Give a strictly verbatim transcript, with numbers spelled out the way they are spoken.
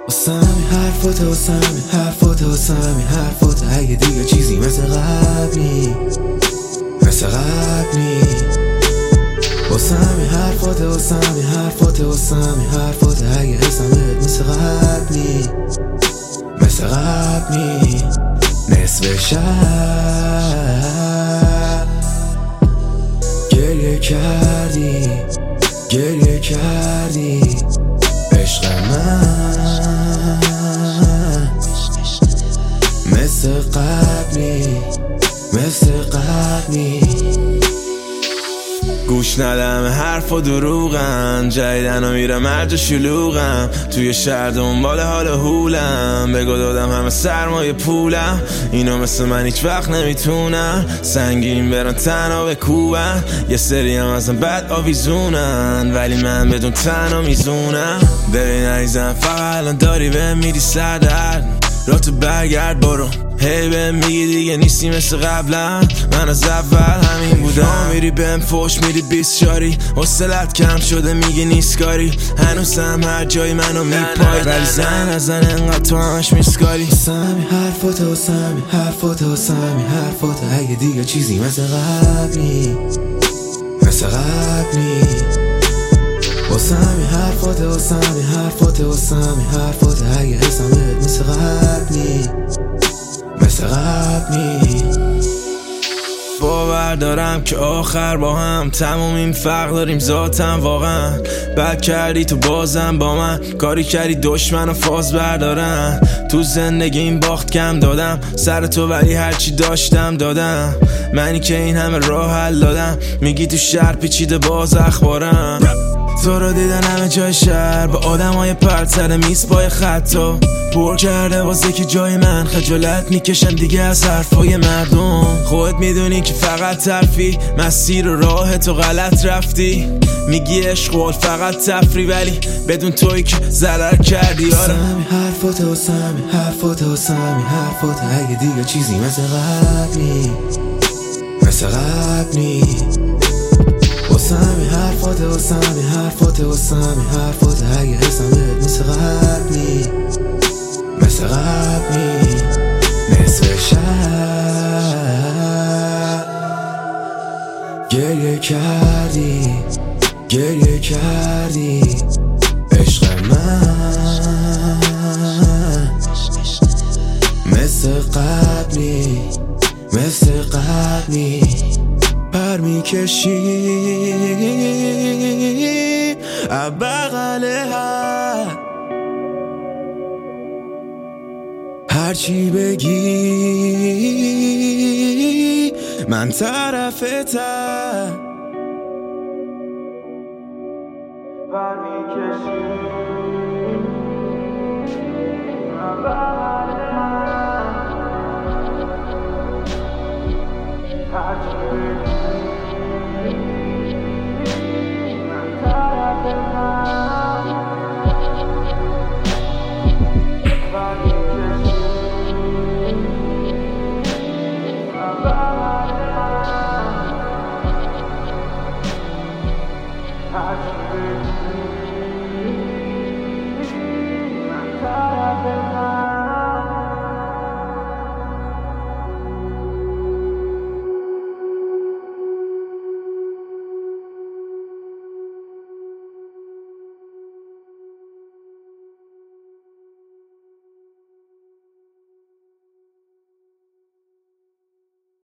واسه همین حرفات واسه همین حرفات واسه همین حرفات اگه دیگه چیزی مثل قبل نی مثل قبل نی واسه همین حرفات واسه همین حرفات واسه همین حرفات اگه حسمت مثل قبل نی مثل قبل نی نصف شب گریه کردی گریه کردی عشق من مثل قبلی مثل قبلی گوش ندم حرف و دروغم جدیدن و میرم مرج شلوغم توی شهر دنبال حال هولم بگو دادم همه سرمایه پولم اینا مثل من هیچ وقت نمیتونن سنگین برن تنها بکوبن یه سری هم ازم بد آویزونن ولی من بدون تنها میزونم ببین عزیزم فقط الان داری به میری سردرد را تو برگرد برو هی بهم میگی دیگه نیستی مثل قبلا من از اول همین بودم میری بهم فوش میری بیست شاری حوصلت کم شده میگی نیست کاری هنوز هم هر جای منو میپای ولی زن از زن انقدر تو همش میسکاری واسه همین حرفات واسه همین حرفات واسه همین حرفات اگه دیگه چیزی مثل قبلی مثل قبلی واسه همین حرفات واسه همین حرفات واسه همین حرفات اگه حسمت مثل قبلی مثل قبلی باور دارم که آخر با هم تموم این فرق داریم ذاتم واقعا بد کردی تو بازم با من کاری کردی دشمن و فاز بردارن تو زندگی این باخت کم دادم سر تو ولی هرچی داشتم دادم منی که این همه راه حل دادم میگی تو شهر پیچیده باز اخبارم تو رو دیدن همه جای شهر با آدم های پرتر میز پای خطا پر کرده واسه که جای من خجالت میکشم دیگه از حرفای مردم خودت میدونی که فقط ترفی مسیر و راه تو غلط رفتی میگی عشق فقط تفری ولی بدون توی که ضرر کردی آره همین حرفات واسه همین حرفات واسه همین حرفات اگه دیگه چیزی مثل قبلی مثل قبلی واسه همین حرفات واسه همین حرفات واسه همین حرفات اگه حسمت مثل قبلی مثل قبلی نصف شب گریه کردی گریه کردی عشق من مثل قبلی مثل قبلی پر میکشی بغله هرچی بگی من طرفتم پر میکشی بغله هرچی بگی I